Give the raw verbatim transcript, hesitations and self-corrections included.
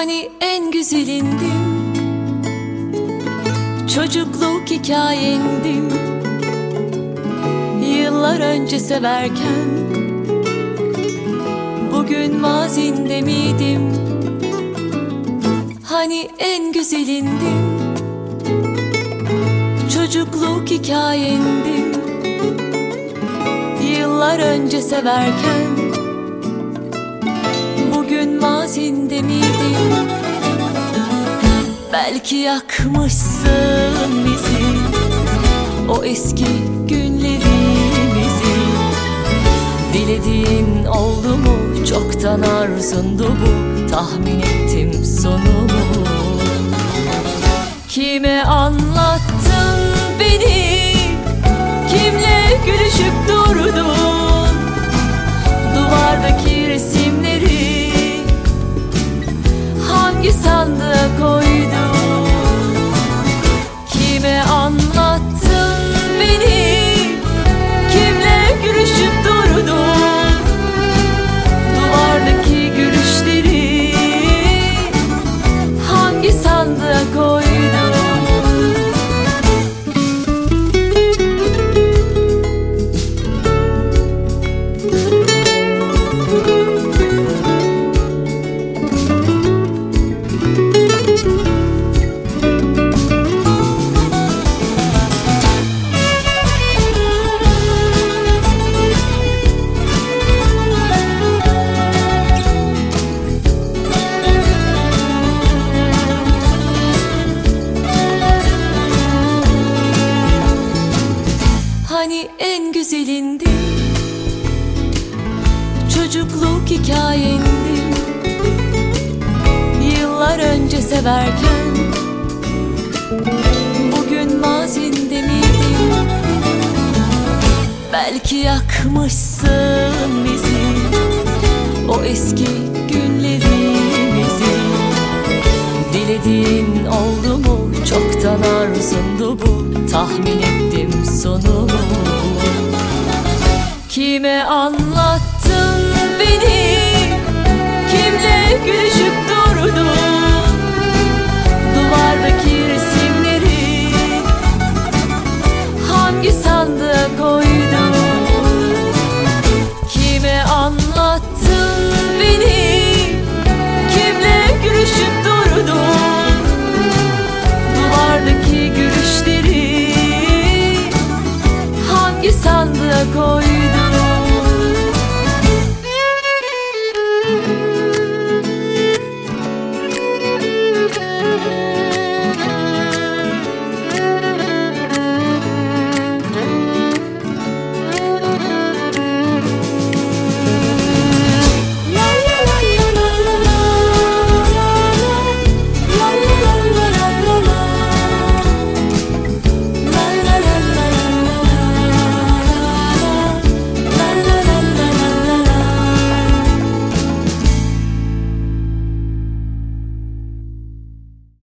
Hani en güzelindim, çocukluk hikayendim. Yıllar önce severken bugün mazinde miydim? Hani en güzelindim, çocukluk hikayendim. Yıllar önce severken bugün mazinde miydim? Belki yakmışsın bizi, o eski günlerimizi. Dilediğin oldu mu? Çoktan arzundu bu, tahmin ettim sonumu. Kime anlattın beni, kimle gülüşüp durdun? Duvardaki resimleri hangi sandığa koydun? Kime anlattın beni, kimle gülüşüp durdun? Duvardaki gülüşleri hangi sandığa koydun? Hani en güzelindim, çocukluk hikayendim. Yıllar önce severken bugün mazinde miydim? Belki yakmışsın bizi, o eski günlerimizi. Dilediğin oldu mu? Çoktan arzundu bu, tahmin ettim sonumu. Kime anlattın beni, kimle gülüşüp